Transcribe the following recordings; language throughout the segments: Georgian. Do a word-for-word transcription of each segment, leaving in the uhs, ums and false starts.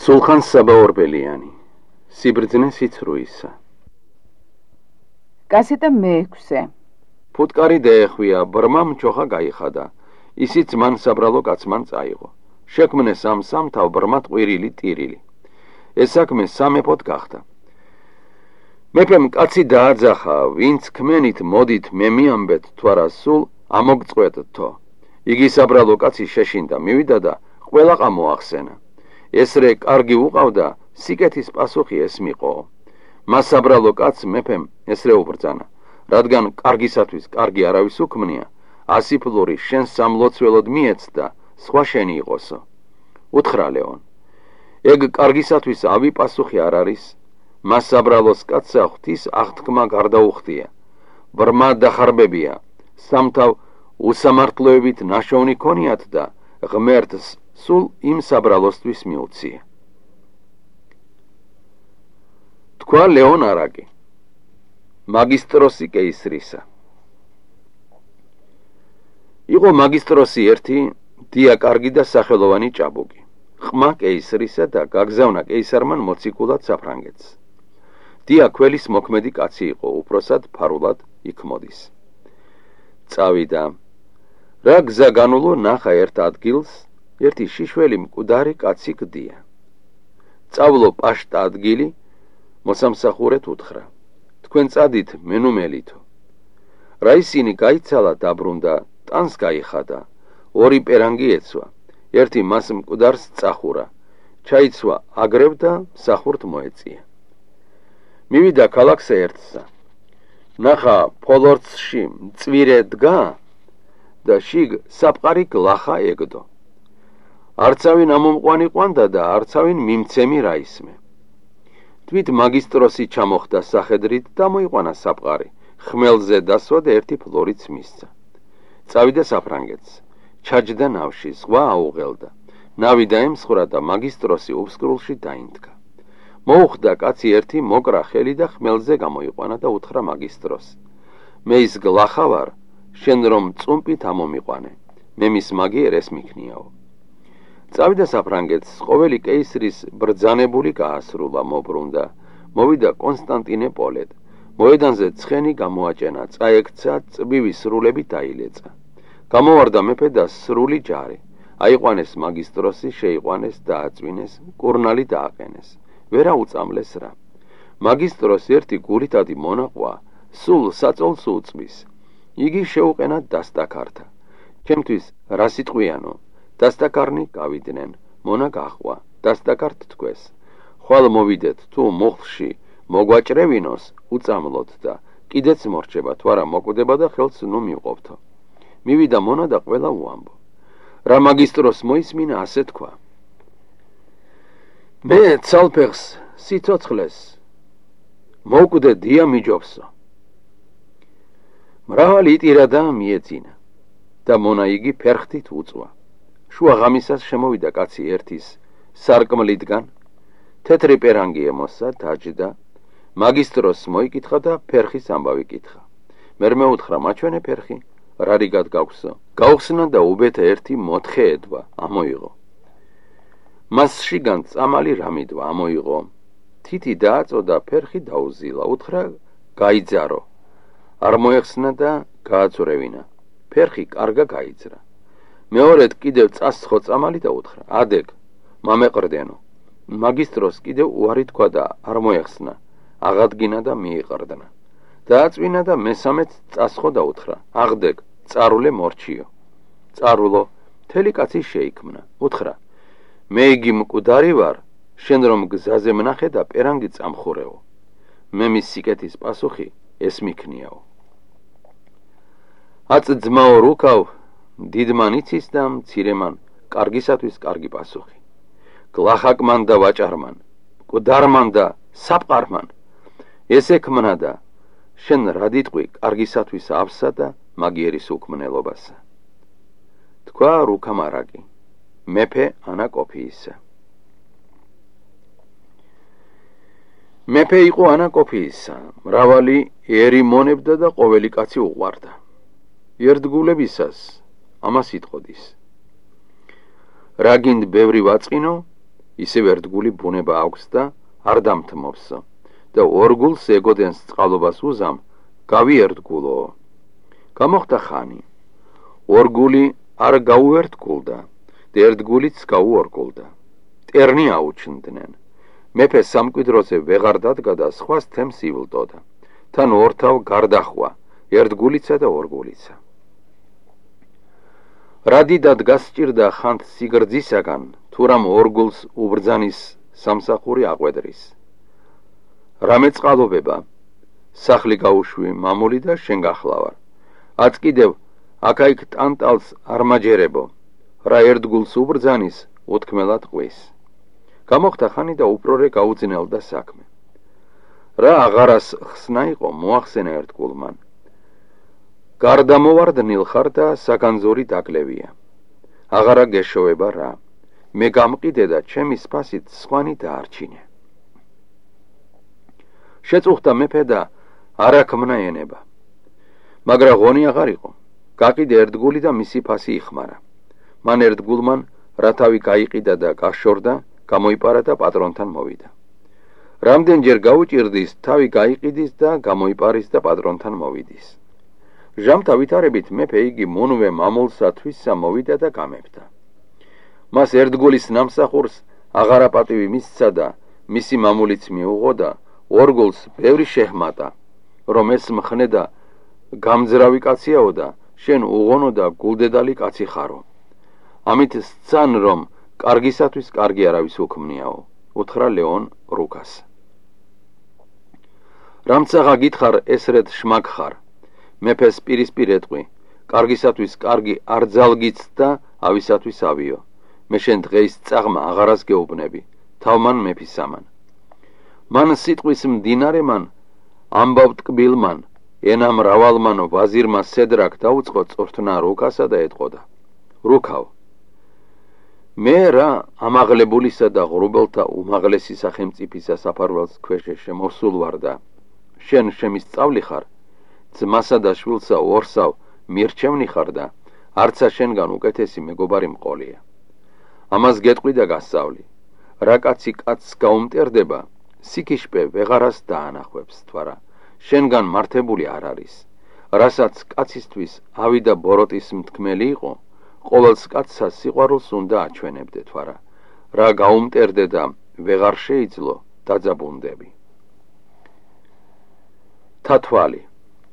სულხან საბაორბელიანი, სიბრძნე სიცრუისა. გასეტა მეექვსე. ფუტკარი დაეხვია, ბრმამ ჩოხა გაიხადა, ისიც მან საბრალო კაცმან წაიღო. შექმნეს ამ სამთავ ბრმად ყვირილი ტირილი. ეს საქმე სამეფოდ გახდა. მეფემ კაცი დააძახა, ვინც ქმენით მოდით მე მიამბეთ თუ არა სულ ამოგწყვეტთო. იგი საბრალო კაცი შეშინდა, მივიდა და ყველა ყამოახსენა. ესრე კარგი უყავდა, სიკეთის პასუხი ეს მიყო. მას საბრალო კაცს მეფემ ესრე უბრძანა, რადგან კარგისათვის კარგი არავის უქმნია, ასი ფლორი შენ სამლოცველოდ მიეც და სხვა შენი იყოსო. უთხრა ლეონ, ეგ კარგისათვის ავი პასუხი არ არის, მას საბრალოს კაცსა ღვთის აღთქმა გარდაუხდია. ბრმა დახარბებია, სამთავ უსამართლოებით ნაშოვნი ქონიათ და ღმერთს სულ იმ საბრალოსთვის მიუცია. თქვა ლეონ არაკი, მაგისტროსი კეისრისა. იყო მაგისტროსი ერთი დია კარგი და სახელოვანი ჭაბუკი, ხმა კეისრისა და გაგზავნა კეისარმან მოციქულად საფრანგეთს. დია ქველის მოქმედი კაცი იყო, უпроსად ფარულად იქ მოდის. წავიდა, რა გზა განულო ნახა ერთ ადგილს, ერთი შიშველი მკვდარი კაცი გდია. წავლო პაშტ ადგილი, მოსამსახურეთ უთხრა, თქვენ წადით მენუმელითო. რა ისინი გაიცალა დაბრუნდა, ტანს გაიხადა, ორი პერანგი ეცვა, ერთი მას მკვდარს წახურა, ჩაიცვა აგრებ და მსახურთ მოეწია. მივიდა ქალაქს ერთსა, ნახა ფოლორცში მწვირე დგა და შიგ საფყარი გლახა ეგდო. არცავინ ამომყვანი ყვანდა და არცავინ მიმცემი რა ისმე. თვით მაგისტროსი ჩამოხდა სახედრით და მოიყვანა საფყარი, ხმელზე დასვა და ერთი ფლორიც მისცა. წავიდა საფრანგეთს, ჩაჯდა ნავში, ზღვა აუღელდა, ნავი დაემსხვრა და მაგისტროსი უბსკრულში დაინდგა. მოუხდა კაცი ერთი მოკრა ხელი და ხმელზე გამოიყვანა და უთხრა მაგისტროს, მე ის გლახა ვარ, შენ რომ წუმპით ამომიყვანე, მე მის მაგიერ ეს მიქნიაო. წავიდა საფრანგეთს, ყოველი კეისრის ბრძანებული გაასრულა, მობრუნდა, მოვიდა კონსტანტინეპოლეთ, მოედანზე ცხენი გამოაჭენა, წაექცა, წბივი სრულები დაილეცა. გამოვარდა მეფე და სრული ჯარი, აიყვანეს მაგისტროსი, შეიყვანეს, დააწვინეს, კურნალი დააყენეს, ვერა უწამლეს რა. მაგისტროს ერთი გულითადი მონაყვა, სულ საწოლს უწვის. იგი შეუყენა დასტაკართა. ჩემთვის რა სიტყვიანო, დასტაკარნი გავიდნენ, მონა გახვა, დასტაკართ თქვეს. ხვალ მოვიდეთ თუ მუხლში მოგვაჭრევინოს, უწამლოთ და კიდეც მორჩება, თუ არა მოკვდება და ხელს ნუ მივყოფთო. მივიდა მონა და ყველა უამბო. რა მაგისტროს მოისმინა ასე თქვა. მე ცალფეხს სიცოცხლეს მოვკვდე დია მიჯობსო. მრავალი იტირა და მიეძინა და მონა იგი ფერხთით უწვა. შუა ღამისას შემოვიდა კაცი ერთის სარკმლიდან, თეთრი პერანგი ემოსა, დაჯდა, მაგისტროს მოიკითხა და ფერხის ამბავი კითხა. მერმე უთხრა, მაჩვენე ფერხი, რა რიგად გაგვსო? გაუხსნა და უბეთა ერთი მოთხე ედვა, ამოიღო. მასშიგან წამალი რამიდვა, ამოიღო. თითი დააწოდა, ფერხი დაუზილა, უთხრა, გაიძარო. არ მოეხსნა და გააწურევინა. ფერხი კარგა გაიძრა. მეორედ კიდევ წასცხო წამალი და უთხრა, ადეგ, მამეყრდენო. მაგისტროს კიდევ უარი თქვა და არ მოეხსნა, აღადგინა და მიიყრდნა. დააწვინა და მესამეც წასცხო და უთხრა, აღდეგ, წარულე მორჩიო. წარულო, მთელი კაცი შეიქმნა, უთხრა, მე იგი მკვდარი ვარ, შენ რომ გზაზე მნახე და პერანგი წამხურეო. მე მის სიკეთის პასუხი ეს მიქნიაო. აწ ძმაო რუქავ, დიდმან იცის და მცირემან, კარგისათვის კარგი პასუხი. გლახაკმან და ვაჭარმან, მკვდარმან და საფყარმან, ესე ქმნა და შენ რადიტყვი კარგისათვის ავსა და მაგიერის უქმნელობასა. თქვა რუქამარაკი, მეფე ანაკოფიისა. მეფე იყო ანაკოფიისა, მრავალი ერი მონებდა და ყოველი კაცი უყვარდა. ერთგულებისას ამას იტყოდის. რა გინდ ბევრი ვაწყინო, ისევ ერთგული ბუნება აქვს და არ დამთმობსო და ორგულს ეგოდენს წყალობას უზამ გავიერთგულო. გამოხდა ხანი. ორგული არ გაუერთგულდა და ერთგულიც გაუორგულდა. ტერნი აუჩნდნენ. მეფე სამკვიდროზე ვეღარ დადგა და სხვას თემს ივლდოდა. თან ორთავ გარდახვა, ერთგულიცა და ორგულიცა. რა დიდად გასჭირდა ხანთ სიგრძისაგან, თუ რამ ორგულს უბრძანის სამსახური აყვედრის. რამე წყალობება, სახლი გაუშვი მამული და შენ გახლავარ. აც კიდევ აქა-იქ ტანტალს არ მაჯერებო, რა ერთგულს უბრძანის უთქმელად ყვის. გამოხდა ხანი და უპრორე გაუძნელდა საქმე. რა აღარას ხსნა იყო მოახსენა ერთგულმან. გარდამოვარდნილ ხარ და საგანძური დაგლევია. აღარა გეშოვება რა. მე გამყიდე და ჩემი სფასით სხვანი დაარჩინე. შეწუხდა მეფე და არ აქმნა ენება. მაგრამ ღონი აღარ იყო. გაყიდე ერთგული და მისი ფასი იხმარა. მან ერთგულმან რა თავი გაიყიდა და გაშორდა, გამოიპარა და პატრონთან მოვიდა. რამდენჯერ გაუჭირდის, თავი გაიყიდის და გამოიპარის და პატრონთან მოვიდის. ჟამთა ვითარებით მეფე იგი მონვე მამულსათვისა მოვიდა და გამებდა. მას ერთგულის ნამსახურს აღარა პატივი მისცა და მისი მამულიც მიუღო და ორგულს ბევრი შეჰმატა, რომ ეს მხნე და გამძრავი კაციაო და შენ უღონო და გულდედალი კაცი ხარო. ამით სცან რომ კარგისათვის კარგი არავის უქმნიაო, უთხრა ლეონ რუკას. რამცაღა გითხარ ესრეთ შმაკ ხარ, მეფეს პირისპირ ეტყვი, კარგისათვის კარგი არ ძალგიც და ავისათვის ავიო. მე შენ დღეის წაღმა აღარას გეუბნები, თავმან მეფისამან. მან სიტყვის მდინარემან, ამბავ ტკბილმან, ენა მრავალმანო ვაზირმა სედრაკ დაუწყო წორთნა რუკასა და ეტყოდა. რუკავ, მე რა ამაღლებულისა და ღრუბელთა უმაღლესი სახელმწიფისა საფარველს ქვეშე შემოსულ ვარ და შენ შემისწავლი ხარ, ძმასა და შვილსა ორსავ მირჩევნი ხარ და არცა შენგან უკეთესი მეგობარი მყოლია. ამას გეტყვი და გასწავლი. რა კაცი კაცს გაუმტერდება, სიკიშპე ვეღარას დაანახვებს, თვარა შენგან მართებული არ არის. რასაც კაცისთვის ავი და ბოროტის მთქმელი იყო, ყოველს კაცსა სიყვარულს უნდა აჩვენებდე, თვარა რა გაუმტერდე და ვეღარ შეიძლო დაძაბუნდები. თათვალი.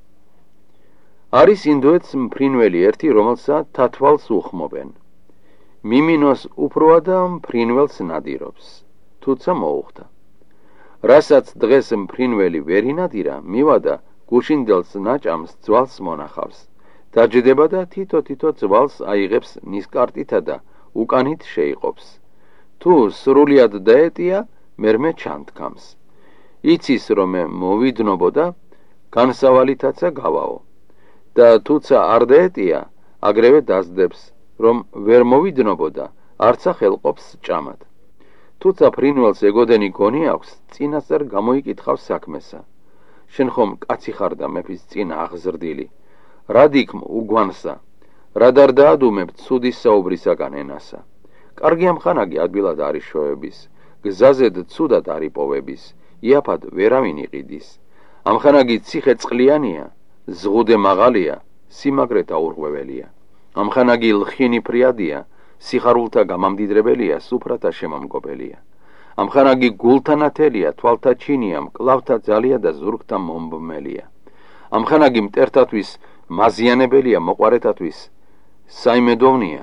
არის ინდოეთს მფრინველი ერთი, რომელსა თათვალს უხმობენ. მიმინოს უფროა და მფრინველს ნადირობს, თუცა მოუხდა. რასაც დღეს მფრინველი ვერ ინადირა, მივადა გუშინდელს ნაჭამს ძვალს მონახავს. დაჯდება და თითო-თითო ძვალს აიღებს ნისკარტითა და უკანით შეიყოფს. თუ სრულიად დაეტია, მერმე ჩანთქამს. იცის რომ მოვიდნობო და განსავალითაცა გავაო. და თუცა არ დაეტია, აგრევე დასდებს, რომ ვერ მოვიდნობო და არცა ხელყოფს ჭამად. თუცა ფრინველს ეგოდენი გონი აქვს, წინასწარ გამოიკითხავს საქმესა. შენ ხომ კაცი ხარ და მეფის წინ აღზრდილი. რადიქმ უგვანსა, რადარ დაადუმებ ცუდის საუბრისაგან ენასა. კარგი ამხანაგი ადვილად არის შოების, გზაზედ ცუდად არის პოვების, იაფად ვერავინ იყიდის. ამხანაგი ციხე წყლიანია, ზღუდე მაღალია, სიმაგრე დაურღვეველია. ამხანაგი ლხინი ფრიადია, სიხარულთა გამამდიდრებელია, სუფრათა შემამგობელია. ამხანაგი გულთა ნათელია, თვალთა ჩინია, მკლავთა ძალია და ზურგთა მომბმელია. ამხანაგი მტერთათვის მაზიანებელია, მოყარეთათვის საიმედოვნია.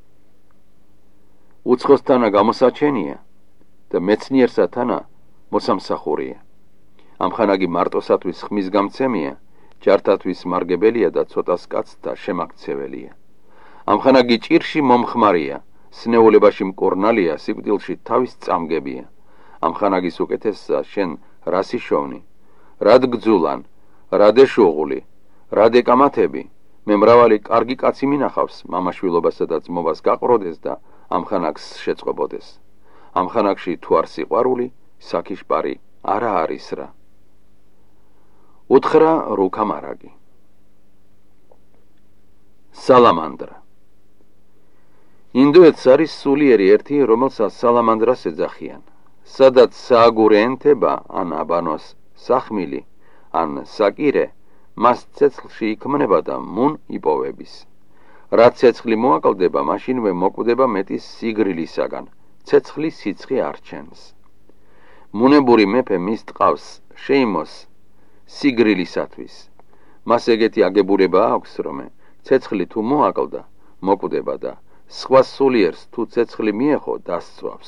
უცხოსთანა გამოსაჩენია და მეცნიერსა თანა მოსამსახურია. ამხანაგი მარტოსათვის ხმის გამცემია, ჯართათვის მარგებელია და ცოტას კაცთა შემაქცეველია. ამხანაგი ჭირში მომხმარია, სნეულებაში მკურნალია, სიკვდილში თავის წამგებია. ამხანაგის უკეთესსა შენ რასიშოვნი, რად გძულან, რად ეშუღული, რად ეკამათები, მე მრავალი კარგი კაცი მინახავს, მამაშვილობასა და ძმობას გაყროდეს და ამხანაგს შეწყობოდეს. ამხანაგში თუ არ სიყვარული, საქიშპარი არა არის რა. უთხრა რუკა მარაგი. სალამანდრა. ინდოეთს არის სულიერი ერთი, რომელსაც სალამანდრას ეძახიან. სადაც სააგურე ენტება ან აბანოს სახმილი ან საკირე, მას ცეცხლში იქმნება და მუნ იპოვების. რაც ცეცხლი მოაკლდება, მაშინვე მოკვდება მეტის სიგრილისაგან, ცეცხლის სიცხე არჩენს. მუნებური მეფე მის ტყავს შეიმოს სიგრილისათვის. მას ეგეთი აგებულება აქვს, რომ ცეცხლი თუ მოაკლდა, მოკვდება და სხვა სულიერს თუ ცეცხლი მიეხო, დასწვავს.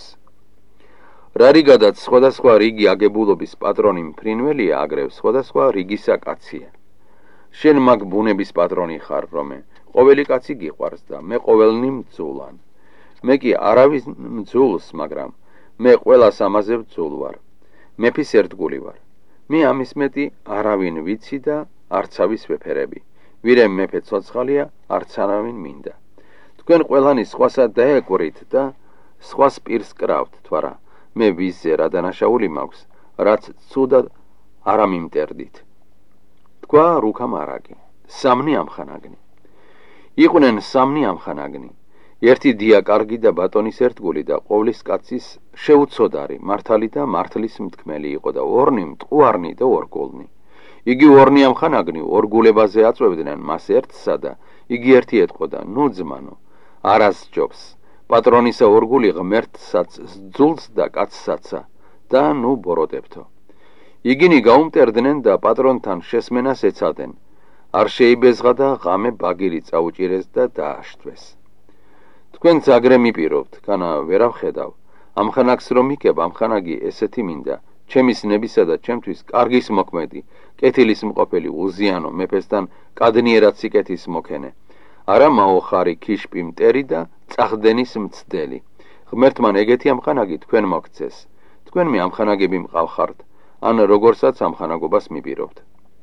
რარიგადაც სხვადასხვა რიგი აგებულობის პატრონი მფრინველია, აგრევ სხვადასხვა რიგისა კაცია. შენ მაგ ბუნების პატრონი ხარ, რომ ყოველი კაცი გიყვარს და მე ყოველნი მძულან. მე კი არავის მძულს, მაგრამ მე ყველას ამაზე ბძულ ვარ. მეფის ერთგული ვარ. მე ამის მეტი არავინ ვიცი და არცავის ვეფერები. ვირემ მეფე ცოცხალია, არც არავინ მინდა. თქვენ ყველანი სხვასა დაეკვირით და სხვას პირს კრავთ, თვარა მე ვიზზე რა დანაშაული მაქვს, რაც ცუდად არ ამიმტერდით. თქვა რუქამ არაგი, სამნი ამხანაგნი. იყვნენ სამნი ამხანაგნი, ერთი დიაკარგი და ბატონის ერთგული და ყოვლის კაცის შეუცოდარი, მართალი და მართლის მთქმელი იყო და ორნი მტყუარნი და ორგულნი. იგი ორნი ამხანაგნი ორგულებაზე აწვევდნენ მას ერთსა და იგი ერთი ეთყოდა, ნუ ძმანო, არას ჯობს, პატრონისა ორგული ღმერთსაც ძულს და კაცსაცა და ნუ ბოროტებთო. იგინი გაუმტერდნენ და პატრონთან შესმენას ეცადნენ. არ შეიბეზღა და ღამე ბაგირი წაუჭირეს და დააშთვეს. თქვენც აგრე მიპირობთ, განა ვერავ ხედავ. ამხანაგს რომ იქებ, ამხანაგი ესეთი მინდა, ჩემის ნებისა და ჩემთვის კარგის მოქმედი, კეთილის მყოფელი, უზიანო, მეფესთან კადნიერად სიკეთის მოქენე. არა მაოხარი ქიშპი მტერი და წახდენის მცდელი. ღმერთმან ეგეთი ამხანაგი თქვენ მოგცეს. თქვენ მე ამხანაგები მყავხართ, ან როგორცაც ამხანაგობას მიპირობთ.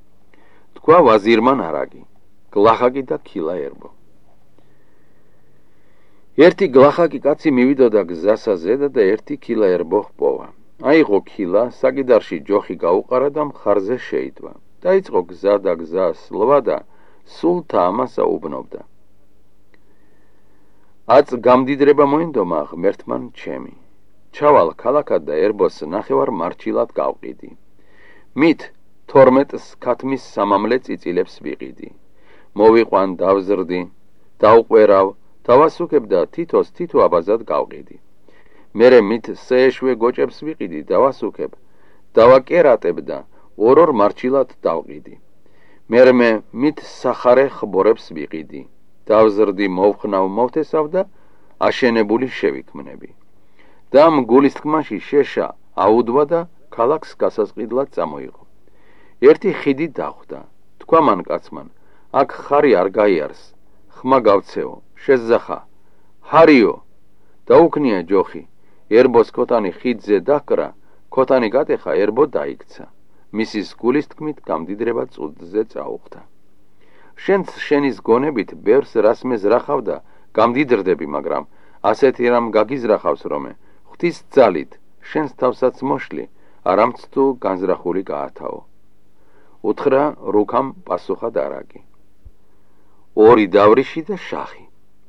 თქვა ვაზირმან არაგი, გლახაკი და ქილა ერბო. ერთი გლახაკი კაცი მივიდოდა გზასა ზედა და ერთი ქილა ერბო ჰპოვა. აიღო ქილა, საკიდარში ჯოხი გაუყარა და მხარზე შეიტვა. დაიწყო გზა და გზა სლვა და სულ თამასა უბნობდა. აწ გამდიდრება მოინდომა ღმერთმან ჩემი. ჩავალ ქალაქად და ერბოს ნახევარ მარჩილად გავყიდი. მით თორმეტს ქათმის სამამლე წიწილებს ვიყიდი. მოვიყვან დავზრდი, დავყვერავ, დავასუქებ და თითოს თითო აბაზად გავყიდი. მერე მით სეეშვე გოჭებს ვიყიდი, დავასუქებ, დავაკერატებ და ორ-ორ მარჩილად დავყიდი. მერმე მით სახარე ხბორებს ვიყიდი. დავზრდი, მოვხნავ, მოვთესავ და აშენებული შევიქმნები. და მგულის თქმაში შეშა აუდვა და ქალაქს გასასყიდლად წამოიღო. ერთი ხიდი დახვდა. თქვა მან კაცმან, აქ ხარი არ გაიარს, ხმა გავცეო, შეზახა. ჰარიო, დაუქნია ჯოხი. ერბოს ქოთანი ხიდზე დაკრა, ქოთანი გატეხა, ერბო დაიქცა. მისის გულის თქმით გამდიდრება წუდზე წაუხდა. შენც შენის გონებით ბევრს რასმეს რახავ და გამდიდრდები, მაგრამ ასეთი რამ გაგიზრახავს, რომე ღვთის ძალით შენს თავსაც მოშლი, არამც თუ განზრახული გაათავო. უთხრა რუქამ პასუხად არაგი. ორი დავრიში და შახი.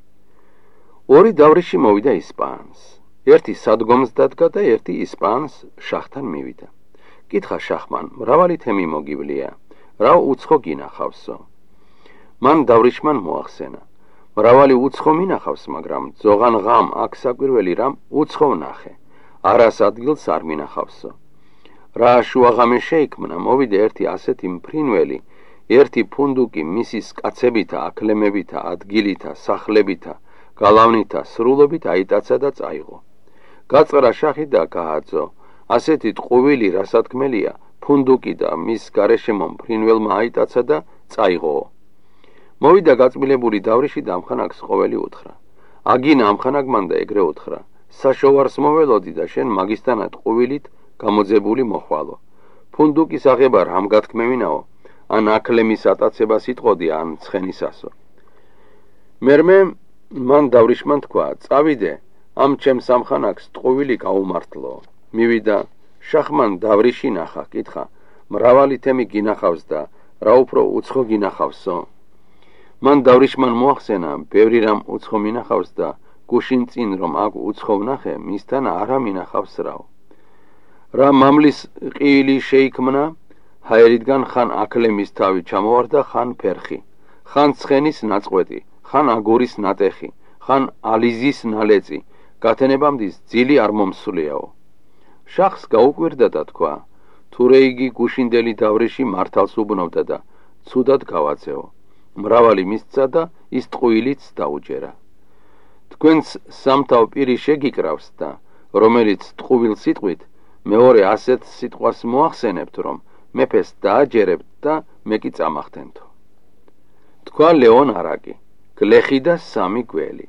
ორი დავრიში მოვიდა ისპაანს. ერთი სადგომს დადგა და ერთი ისპაანს შახთან მივიდა. კითხა შახმან, მრავალი თემი მოგივლია, რა უცხო გინახავსო? მან დავრიშმან მოახსენა. მრავალი უცხო მინახავს, მაგრამ ძოღან ღამ აქ საკვირველი რამ უცხო ვნახე. არას ადგილს არ მინახავსო. რა შუაღამე შეიქმნა, მოვიდა ერთი ასეთი მფრინველი, ერთი ფუნდუკი მისის კაცებითა, აკლემებითა, ადგილითა, სახლებითა, გალავნითა, სრულობით აიტაცა და წაიღო. გაწყრა შახი და გააძო. ასეთი ტყუვილი რასათქმელია, ფუნდუკი და მის გარეშემო მფრინველმა აიტაცა და წაიღო. მოვიდა გაწმილებული დავრიში და ამხანაგს ყოველი უთხრა. აგინა ამხანაგმან და ეგრე უთხრა. საშოვარს მოველოდი და შენ მაგისტანად ყუვილით გამოძებული მოხვალო. ფუნდუკის აღება რამ გათქმევინაო, ან აკლემის ატაცებას იტყოდი, ან ცხენისასო. მერმე მან დავრიშმან თქვა, წავიდე, ამ ჩემს ამხანაგს ტყუვილი გაუმართლო. მივიდა, შახმან დავრიში ნახა, კითხა, მრავალი თემი გინახავს და რა უფრო უცხო გინახავსო? მან დავრიშმან მოახსენა, ბევრი რამ უცხო მინახავს და გუშინ წინ რომ აქ უცხო ვნახე, მისთან არა მინახავს რაო. რა მამლის ყიილი შეიქმნა, ჰაერიდან ხან აკლემის თავი ჩამოვარდა, ხან ფერხი, ხან ცხენის ნაწყვეტი, ხან აგურის ნატეხი, ხან ალიზის ნალეწი, გათენებამდის ძილი არ მომსულიაო. შახს გაუკვირდა და თქვა, თურე იგი გუშინდელი დავრიში მართალს უბნობდა და ცუდად გავაცეო. მრავალი მისცა და ის ტყუილიც დაუჯერა. თქვენს სამთავ პირი შეგიკრავს და რომელიც ტყუილ სიტყვით მეორე ასეთ სიტყვას მოახსენებთ, რომ მეფეს დააჯერებთ და მე კი წამახთენთო. თქვა ლეონ არაკი, გლეხი და სამი გველი.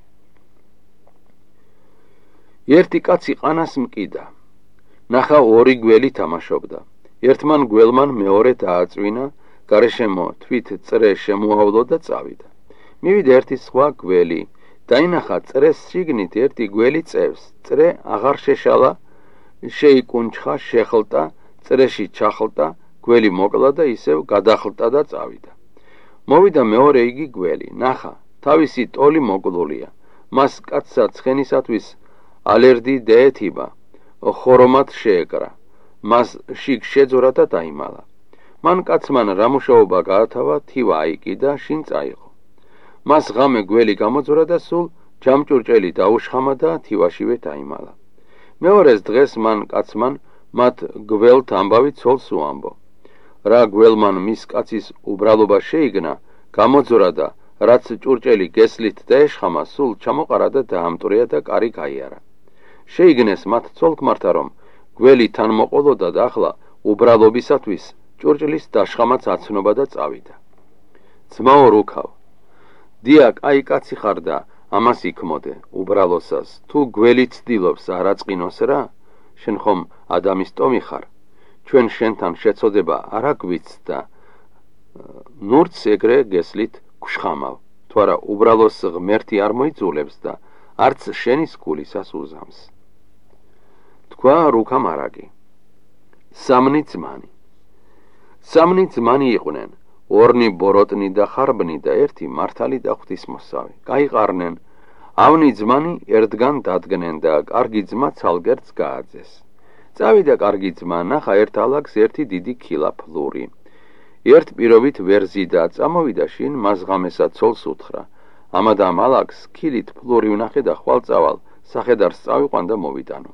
ერთი კაცი ყანას მკიდა. ნახა ორი გველი თამაშობდა. ერთმან გველმან მეორე დააწვინა, გარეშემო თვით წრე შემოავლო და წავიდა. მივიდა ერთი სხვა გველი, დაინახა წრეს შიგნით ერთი გველი წევს, წრე აღარ შეშალა, შეიკუნჩხა, შეხლტა, წრეში ჩახლტა, გველი მოკლა და ისევ გადახლტა და წავიდა. მოვიდა მეორე იგი გველი, ნახა, თავისი ტოლი მოკლულია, მას კაცსა ცხენისათვის ალერდი დაეთიბა, ხორომად შეეკრა, მას შიგ შეძორა და დაიმალა. მან კაცმან რა მუშაობა გაათავა, თივა აიკიდა, შინ წაიღო. მას ღამე გველი გამოძვრა და სულ ჯამჭურჭელი დაუშხამა და თივაშივე დაიმალა. მეორეს დღეს მან კაცმან მათ გველთ ამბავი ცოლს უამბო. რა გველმან მის კაცის უბრალობა შეიგნა, გამოძვრა და რაც ჭურჭელი გესლით დაეშხამა, სულ ჩამოყარა და დაამტვრია და კარი გაიარა. შეიგნეს მათ ცოლ-ქმართა, რომ გველი თან მოყოლოდა და ახლა უბრალობისათვის ჭურჭლის დაშხამაც აცნობა და წავიდა. ძმაო რუქავ, დია კაი კაცი ხარ და ამას იქმოდე, უბრალოსას, თუ გველი ცდილობს არ აწყინოს რა, შენ ხომ ადამის ტომი ხარ, ჩვენ შენთან შეცოდება არ აგვიც და ნურც ეგრე გესლით გშხამავ, თუ არა უბრალოს ღმერთი არ მოიძულებს და არც შენის გულისას უზამს. თქვა რუქამ არაკი. სამნი ძმანი. სამნი ძმანი იყვნენ, ორნი ბოროტნი და ხარბნი და ერთი მართალი და ღვთისმოსავი. გაიყარნენ, ავნი ძმანი ერთგან დადგნენ და კარგი ძმა ცალგერც გააძეს. წავიდა კარგი ძმა, ნახა ერთ ალაგს ერთი დიდი ქილა ფლური. ერთ პირობით ვერზი და წამოვიდა შინ, მას ღამესა ცოლს უთხრა. ამადამ ალაგს ქილით ფლური ვნახე და ხვალწავალ სახედარს წავიყვან და მოვიტანო.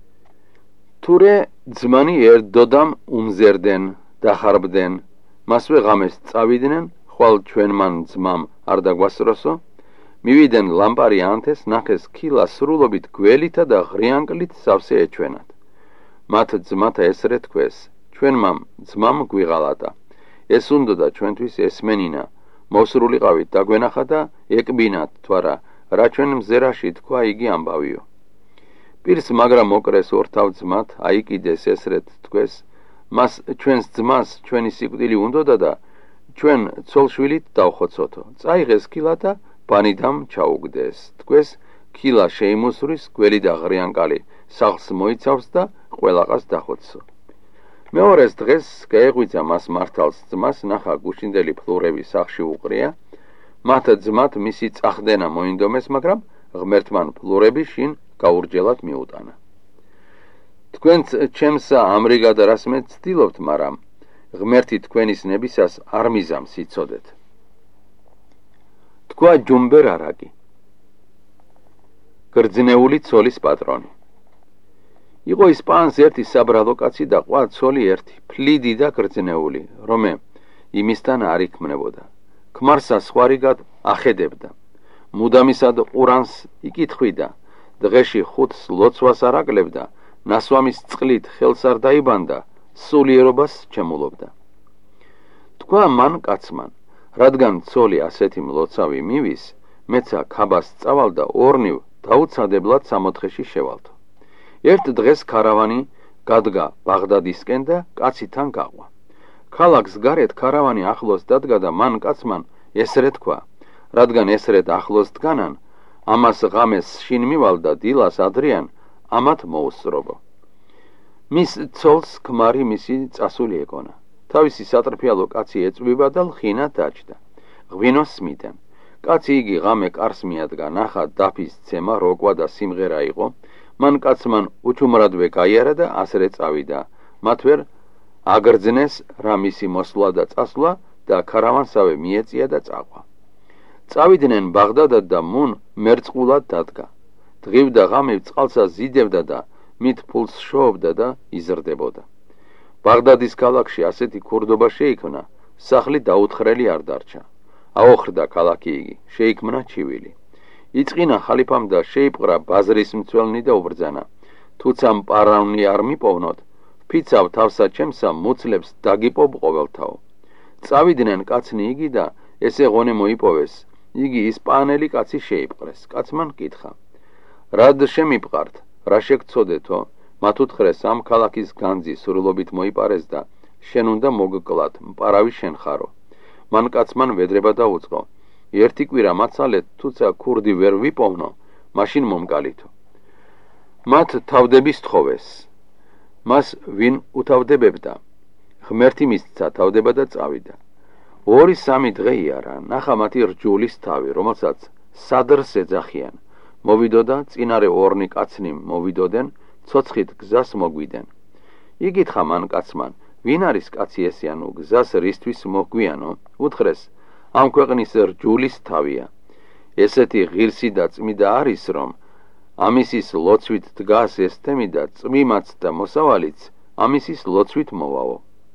თურე ძმანი ერთ დოდამ უმზერდნენ, დახარბდნენ, მასვე ღამეს წავიდნენ, ხვალ ჩვენმან ძმამ არ დაგვასროსო, მივიდნენ ლამპარი ანთეს, ნახეს ქილა სრულობით გველითა და ღრიანკლით სავსე ეჩვენათ. მათ ძმათა ესრე თქვეს, ჩვენმამ ძმამ გვიღალატა, ეს უნდოდა ჩვენთვის ესმენინა, მოსრულიყავით დაგვენახა და ეკბინათ, თუ არა, რა ჩვენ მზერაში თქვა იგი ამბავიო. პირს მაგრამ მოკრეს ორთავ ძმათ, აიკიდეს ესრეთ თქვეს, მას ჩვენს ძმას ჩვენი სიკვდილი უნდოდა და ჩვენ ცოლშვილით დავხოცოთო. წაიღეს ქილა და ბანიდამ ჩაუგდეს. თქვეს ქილა შეიმუსვრის, გველი და ღრიანკალი სახლს მოიცავს და ყველაყას დახოცო. მეორეს დღეს გაეღვიძა მას მართალს ძმას, ნახა გუშინდელი ფლურები სახლში უყრია, მათ ძმათ მისი წახდენა მოინდომეს, მაგრამ ღმერთმან ფლურები შინ გაურჯელად მიუტანა. თქვენც ჩემსა ამრიგად რას მე ცდილობთ, მაგრამ ღმერთი თქვენის ნებისას არ მიზამს იცოდეთ. თქვა ჯუმბერ არაკი, გრძნეული ცოლის პატრონი. იყო ისპანს ერთი საბრალო კაცი და ყვა ცოლი ერთი, ფლიდი და გრძნეული, რომე იმისთან არ იქმნებოდა. ქმარსა სხვარიგად ახედებდა, მუდამისად ყურანს იკითხვიდა, დღეში ხუთს ლოცვას არ აკლებდა, ნასვამის წყლით ხელს არ დაიბანდა, სულიერობას ჩემულობდა. თქვა მან კაცმან, რადგან ცოლი ასეთი მლოცავი მივის, მეცა ქაბას წავალ და ორნივ დაუცადებლად სამოთხეში შევალთო. ერთ დღეს ქარავანი გადგა ბაღდადისკენ და კაცი თან გაყვა. ქალაქს გარეთ ქარავანი ახლოს დადგა და მან კაცმან ესრე თქვა, რადგან ესრეთ ახლოს დგანან, ამას ღამეს შინ მივალ და დილას ადრიან ამათ მოუსწრობო. მის ცოლს ქმარი მისი წასული ეკონა. თავისი სატრფიალო კაცი ეწვივა და ლხინა დაჯდა. ღვინოს სმიდან. კაცი იგი ღამე კარს მიადგა, ნახა დაფის ცემა, როგვა და სიმღერა იყო. მან კაცმან უჩუმრადვე გაიარა და ასრე წავიდა. მათ ვერ აგრძნეს რა მისი მოსვლა და წასვლა და ქარავანსავე მიეწია და წაყვა. წავიდნენ ბაღდადად და მუნ მერწყულად დადგა. დღივ და ღამე წყალსა ზიდევდა და მით ფულს შოობდა და იზრდებოდა. ბაღდადის ქალაქში ასეთი ქურდობა შეიქმნა, სახლი დაუთხრელი არ დარჩა. აოხრდა ქალაქი იგი, შეიქმნა ჩივილი. იწყინა ხალიფამ და შეიპყრა ბაზრის მცველნი და უბრძანა. თუცა მპარავნი არ მიპოვნოთ, ფიცავ თავსა ჩემსა მუცლებს დაგიპოვ ყოველთაო. წავიდნენ კაცნი იგი და ესე ღონე მოიპოვეს. იგი ისპანელი კაცი შეიპყრეს. კაცმან კითხა. რად შემიპყართ, რა შეგცოდეთო? მათ უთხრეს ამ ქალაქის განძი სრულობით მოიპარეს და შენ უნდა მოგკლათ, მპარავი შენ ხარო. მან კაცმან ვედრება დაუწყო. ერთი კვირა მაცალეთ, თუცა ქურდი ვერ ვიპოვნო, მაშინ მომკალითო. მათ თავდები სთხოვეს. მას ვინ უთავდებებდა? ღმერთი მისცა თავდება და წავიდა. ორი სამი დღე იარა, ნახა მათი რჯულის თავი, რომელსაც სადრს ეძახიან. მოვიდოდა წინარე ორნი კაცნი მოვიდოდნენ, ცოცხით გზას მოგვიდნენ. იკითხა მან კაცმან, ვინ არის კაცი ესე, ანუ გზას რისთვის მოგვიანო? უთხრეს, ამ ქვეყნის რჯულის თავია. ესეთი ღირსი და წმიდა არის, რომ ამისის ლოცვით დგას ეს თემი და წმიმაც და მოსავალიც ამისის ლოცვით მოვაო.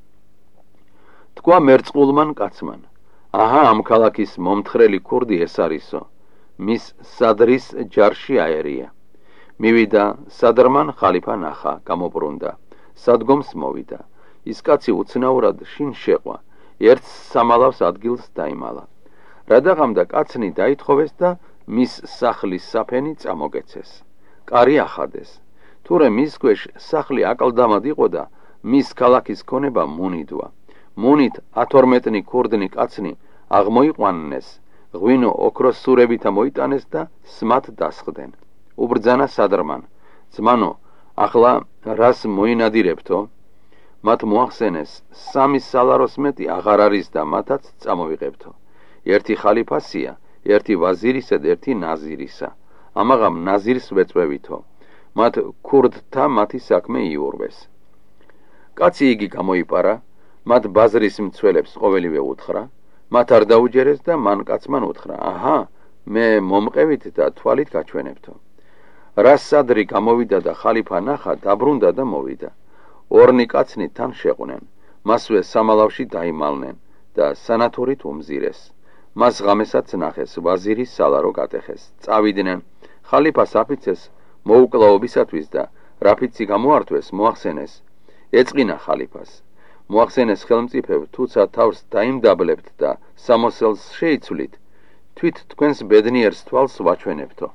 თქვა მერწყულმან კაცმან, აჰა, ამ ქალაქის მომთხრელი ქურდი ეს არისო, მის სადრის ჯარში აერია. მივიდა სადრმან ხალიფა ნახა, გამობრუნდა, სადგომს მოვიდა. ის კაცი უცნაურად შინ შეყვა, ერთ სამალავს ადგილს დაიმალა. რადაღამდა კაცნი დაითხოვეს და მის სახლის საფენი წამოგეცეს. კარი ახადეს. თურე მის ქვეშ სახლი აკლდამად იყო და მის ქალაქის ქონება მუნიდვა. მუნით ათორმეტნი ქურდნი კაცნი აღმოიყვანნეს, ღვინო ოქროს სურებითა მოიტანეს და სმათ დასხდნენ. უბრძანა სადრმან, ძმანო, ახლა რას მოინადირებთო? მათ მოახსენეს, სამი სალაროს მეტი აღარ არის და მათაც წამოვიღებთო. ერთი ხალიფასია, ერთი ვაზირისა და ერთი ნაზირისა. ამაღამ ნაზირს ვეწვევითო. მათ ქურდთა მათი საქმე იურვეს. კაცი იგი გამოიპარა, მათ ბაზრის მცველებს ყოველივე უთხრა, მათ არ დაუჯერეს და მან კაცმან უთხრა, აჰა, მე მომყევით და თვალით გაჩვენებთო. რა სადრი გამოვიდა და ხალიფა ნახა, დაბრუნდა და მოვიდა. ორნი კაცნი თან შეყვნენ, მასვე სამალავში დაიმალნენ და სანათურით უმზირეს. მას ღამესაც ნახეს, ვაზირის სალარო გატეხეს. წავიდნენ, ხალიფას აფიცეს მოუკლაობისათვის და რაფიცი გამოართვეს, მოახსენეს. ეწყინა ხალიფას. მოახსენეს ხელმწიფებ, თუცა თავს დაიმდაბლებთ და სამოსელს შეიცვლით, თვით თქვენს ბედნიერს თვალს ვაჩვენებთო.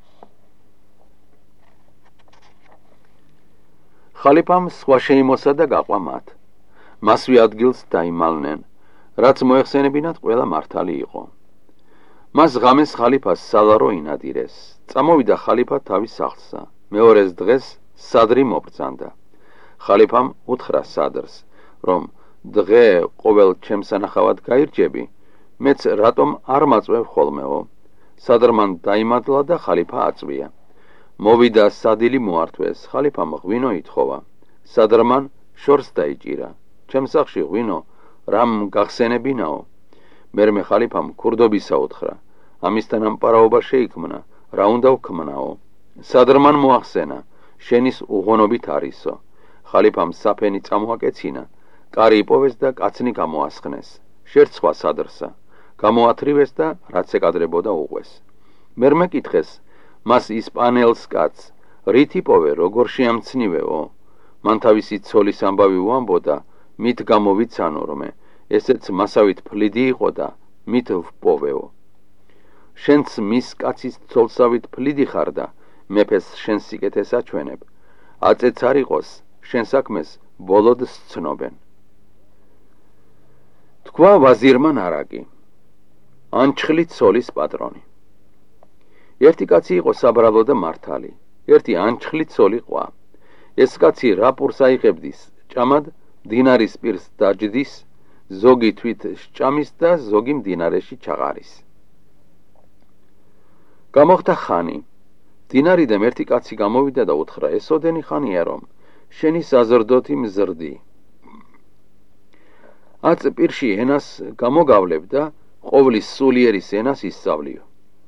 ხალიფამ სხვა შეიმოსა და გაყვა მათ. მასვე ადგილს დაიმალნენ, რაც მოეხსენებინათ ყველა მართალი იყო. მას ღამეს ხალიფას სალარო ინადირეს. წამოვიდა ხალიფა თავის სახლსა. მეორეს დღეს სადრი მობრძანდა. ხალიფამ უთხრა სადრს, რომ დღე ყოველ ჩემსანახავად გაირჯები, მეც რატომ არ მაწვევ ხოლმეო? სადრმან დაიმადლა და ხალიფა აწვია. მოვიდა სადილი მოართვეს, ხალიფამ ღვინო ითხოვა. სადრმან შორს დაიჭირა. ჩემ სახლში ღვინო რამ გახსენებინაო? მერმე ხალიფამ ქურდობისა უთხრა. ამისთან ამპარაობა შეიქმნა, რა უნდა ვქმნაო? სადრმან მოახსენა, შენის უღონობით არისო. ხალიფამ საფენი წამოაკეცინა, კარი იპოვეს და კაცნი გამოასხნეს. შერცხვა სადრსა, გამოათრივეს და რაც ეკადრებოდა უყვეს. მერმე კითხეს, მას ისპანელს კაცს, რით იპოვე, როგორ შეამცნივეო? მან თავისი ცოლის ამბავი უამბოდა, მით გამოვიცანო, რომე ესეც მასავით ფლიდი იყო და მით ვპოვეო. შენც მის კაცის ცოლსავით ფლიდი ხარ და მეფეს შენ სიკეთეს აჩვენებ. აწეც არ იყოს, შენ საქმეს ბოლოდ სცნობენ. თქვა ვაზირმა ნარაკი, ანჩხლი ცოლის პატრონი. ერთი კაცი იყო საბრალო და მართალი, ერთი ანჩხლი ცოლი ყვა. ეს კაცი რა პურს აიღებდის, ჭამად მდინარის პირს დაჯდის, ზოგი თვით სჭამის და ზოგი მდინარეში ჩაღარის. გამოხდა ხანი. დინარიდან ერთი კაცი გამოვიდა და უთხრა: ესოდენი ხანია რომ შენი საზრდოთი მზრდი. აწ პირში ენას გამოგავლებ და ყოვლის სულიერის ენას ისწავლიო.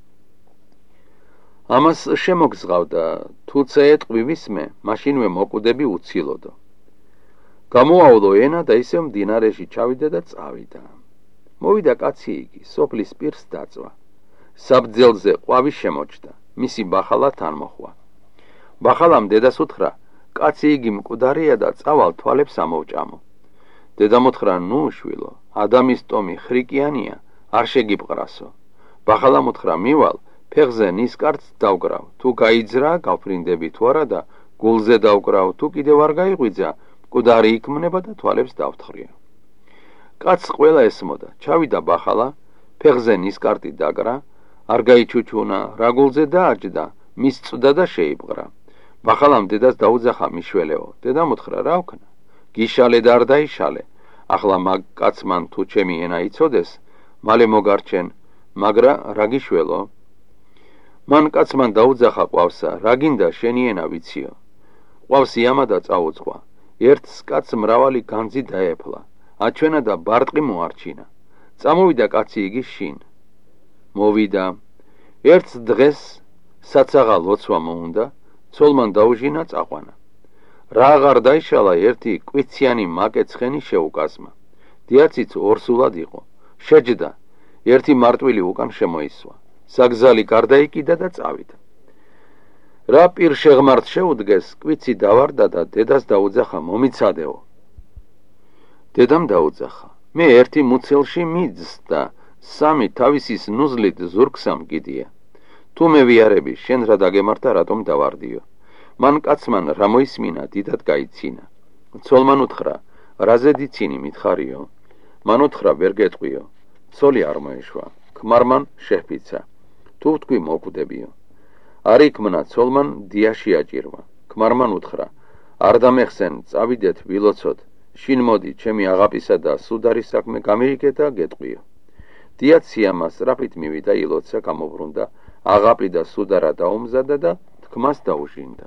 ამას შემოგზღავდა, თუცა ეტყვი ვისმე, მაშინვე მოკვდები უცილოდო. გამოავლო ენა და ისევ მდინარეში ჩავიდა და წავიდა. მოვიდა კაცი იგი, სოფლის პირს დაწვა. საბძელზე ყვავი შემოჭდა, მისი ბახალა თან მოხვა. ბახალამ დედას უთხრა: კაცი იგი მკვდარია და წავალ თვალებს ამოვჭამო. დედამ უთხრა: ნუ შვილო, ადამის ტომი ხრიკიანია, არ შეგიბყრასო. ბახალამ უთხრა: მივალ, ფეხზე ნისკარტს დავკრავ, თუ გაიძრა, გავფრინდები თუ არა და გულზე დავკრავ, თუ კიდევ არ გაიღვიძა, მკვდარი იქმნება და თვალებს დავთხრია. კაცს ყველა ესმოდა, ჩავიდა ბახალა, ფეხზე ნისკარტი დაკრა, არ გაიჩუჩუნა, რა გულზე დააჯდა, მისწვდა და შეიბყრა. ბახალამ დედას დაუძახა: მიშველეო. დედამ უთხრა: რა ვქნა? გიშალე და არ დაიშალე. ახლა მაგ კაცმან თუ ჩემი ენა იცოდეს, მალე მოგარჩენ, მაგრა რა გიშველო? მან კაცმან დაუძახა ყვავსა: რა გინდა შენი ენა ვიციო? ყვავს იამა და წაუძღვა. ერთს კაცს მრავალი განძი დაეფლა, აჩვენა და ბარტყი მოარჩინა. წამოვიდა კაცი იგი შინ. მოვიდა. ერთს დღეს საცაღა ლოცვა მოუნდა, ცოლმან დაუჟინა წაყვანა. რა აღარ დაიშალა, ერთი კვიციანი მაკეცხენი შეუკაზმა. დიაციც ორსულად იყო. შეჯდა, ერთი მარტვილი უკან შემოისვა. საგზალი გარდაიკიდა და წავიდა. რა პირ შეღმართ შეუდგეს, კვიცი დავარდა და დედას დაუძახა: მომიცადეო. დედამ დაუძახა: მე ერთი მუცელში მიძს და სამი თავისის ნუზლით ზურგს ამკიდია. თუ მე ვიარები, შენ რა დაგემართა, რატომ დავარდიო? მან კაცმან რა მოისმინა, დიდად გაიცინა. ცოლმან უთხრა: რაზე დიცინი, მითხარიო? მან უთხრა: ვერ გეტყვიო. ცოლი არ მოეშვა. ქმარმან შეჰფიცა: თუ ვთქვი, მოკვდებიო. არ იქმნა ცოლმან, დიაში აჭირვა. ქმარმან უთხრა: არ დამეხსენ, წავიდეთ ვილოცოთ, შინ მოდი, ჩემი აღაპისა და სუდარის საქმე გამირიგე და გეტყვიო. დიაც სიამას სწრაფით მივიდა, ილოცა გამობრუნდა, აღაპი და სუდარა დაუმზადა და თქმას დაუჟინდა.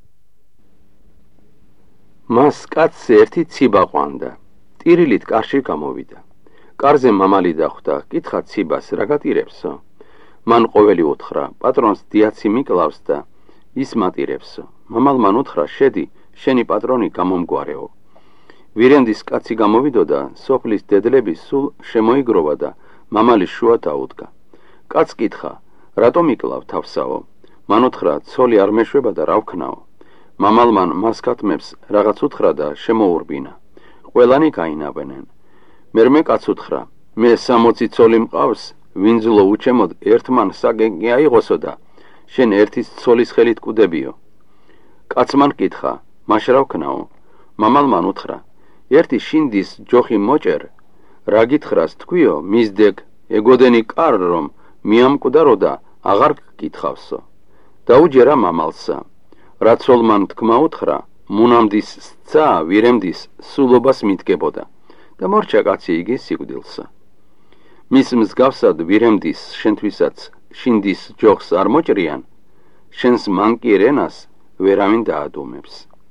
მას კაცს ერთი ციბა ყვანდა. ტირილით კარში გამოვიდა. კარზე მამალი დახვდა: კითხა ციბას, რა გატირებსო? მან ყოველი უთხრა: პატრონს დიაცი მიკლავს და ის მატირებსო. მამალ მან უთხრა: შედი, შენი პატრონი გამომგვარეო. ვირენდის კაცი გამოვიდოდა, სოფლის დედლები სულ შემოიგროვა და მამალის შუა დაუდგა. კაც კითხა: რატომ იკლავ თავსაო? მან უთხრა: ცოლი არ მეშვება და რა ვქნაო? მამალმან მას კათმებს რაღაც უთხრა და შემოურბინა. ყველანი გაინაბენენ. მერმე კაც უთხრა: მე სამოცი ცოლი მყავს, ვინძლო უჩემოდ ერთმან საგენკი აიღოსო და შენ ერთის ცოლის ხელით კვდებიო. კაცმან კითხა: მაშ რა ვქნაო? მამალმან უთხრა: ერთი შინდის ჯოხი მოჭერ, რა გითხრას თქვიო, მისდეკ, ეგოდენი კარ რომ მიამკვდარო და აღარ გკითხავსო. დაუჯერა მამალსა. რა ცოლმან თქმა უთხრა, მუნამდის სცა ვირემდის სულობას მიდგებოდა და მორჩა კაცი იგი სიკვდილსა. მის მსგავსად ვირემდის შენთვისაც შინდის ჯოხს არ მოჭრიან, შენს მანკირ ენას ვერავინ დაადუმებს.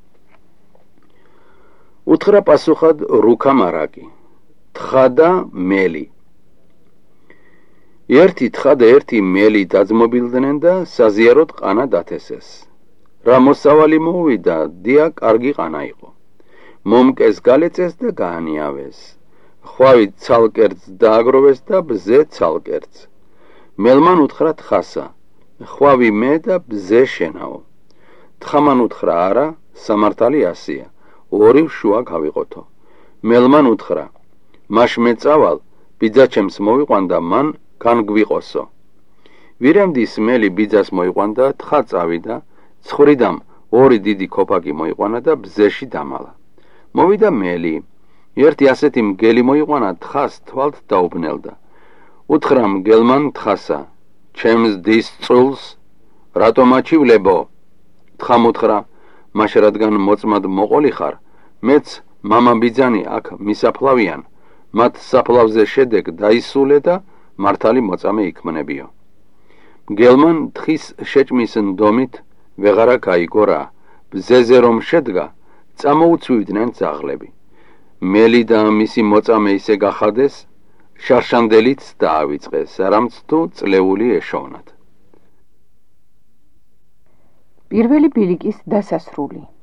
უთხრა პასუხად რუქა მარაკი: თხა და მელი. ერთი თხა და ერთი მელი დაძმობილდნენ და საზიაროდ ყანა დათესეს. რა მოსავალი მოუვიდა, დია კარგი ყანა იყო. მომკეს გალეწეს და გაანიავეს. ხვავი ცალკერც დააგროვეს და ბზე ცალკერც. მელმან უთხრა თხასა: ხვავი მე და ბზე შენაო. თხამან უთხრა: არა, სამართალი ასია, ორი შუა გავიყოთო. მელმან უთხრა: მაშ მე წავალ, ბიძაჩემს მოვიყვან და მან განგვიყოსო. ვირემდის მელი ბიძას მოიყვანდა, თხა წავიდა, ცხრიდამ ორი დიდი ქოფაკი მოიყვანა და ბზეში დამალა. მოვიდა მელი, ერთი ასეთი მგელი მოიყვანა, თხას თვალთ დაუბნელდა. უთხრა მგელმან თხასა: ჩემს დის წულს რატომ აჩივლებო? თხამ უთხრა: მაშ რადგან მოწმად მოყოლი ხარ, მეც მამა ბიძანი აქ მისაფლავიან, მათ საფლავზე შედეგ დაისულე და მართალი მოწამე იქმნებიო. გელმან თხის შეჭმის ნდომით ვეღარა გაიგო რა, ბზეზე რომ შედგა, წამოუცვივდნენ ძაღლები. მელი და მისი მოწამე ისე გახადეს, შარშანდელიც დაავიწყეს, არამც თუ წლეული ეშოვნათ. პირველი ბილიკის დასასრული.